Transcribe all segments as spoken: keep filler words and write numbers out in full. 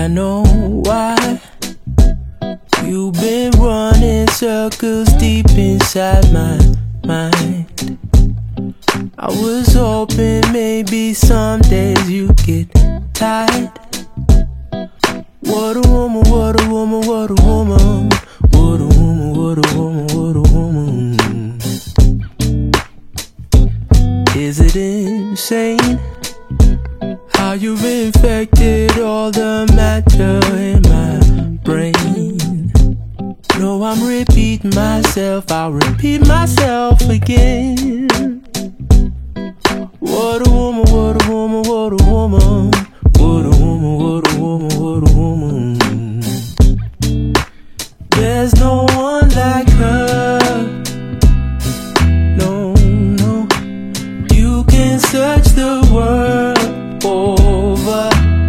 I know why you've been running circles deep inside my mind. I was hoping maybe some days you'd get tired. What a woman, what a woman, what a woman. What a woman, what a woman, what a woman. Is it insane how you've infected all the matter in my brain? No, I'm repeating myself, I'll repeat myself again. What a woman, what a woman, what a woman. What a woman, what a woman, what a woman. There's no one like her. No, no. You can search the world over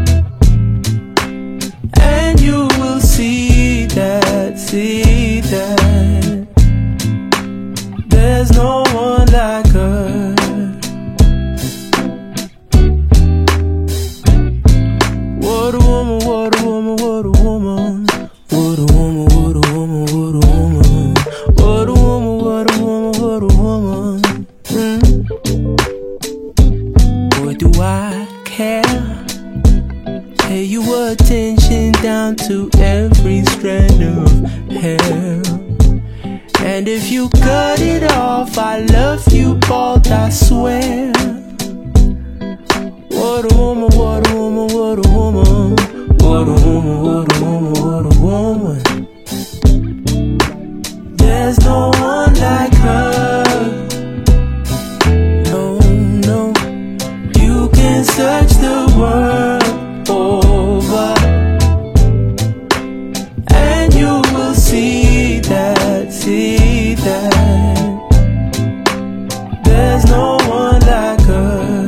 and you will see that, see that there's no one like her. What a woman, what a woman, what a woman. What a woman, what a woman, what a woman. What a woman, what a woman, what a woman. Mm. Boy, do I care. Pay you attention down to every strand of hair. And if you cut it off, I love you both, I swear. What a woman, what a woman, what a woman. What a woman, what a woman, what a woman. There's no one like her. No, no. You can search the world over and you will see that, see that there's no one like her.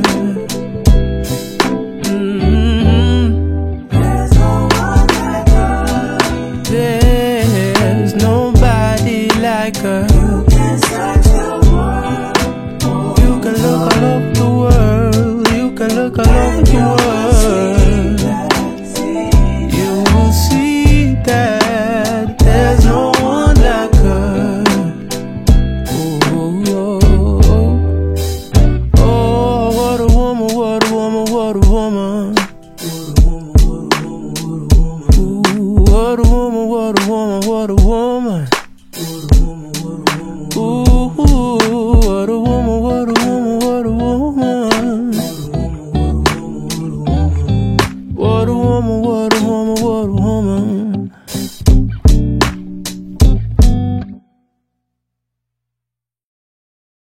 Like her. You can search the world. You can look all over the world. You can look all over the world. You will see that there's no one like her. Oh, oh, oh, oh. Oh, what a woman, what a woman, what a woman. What a woman, what a woman, what a woman. What a woman, what a woman, what a woman. Ooh, ooh.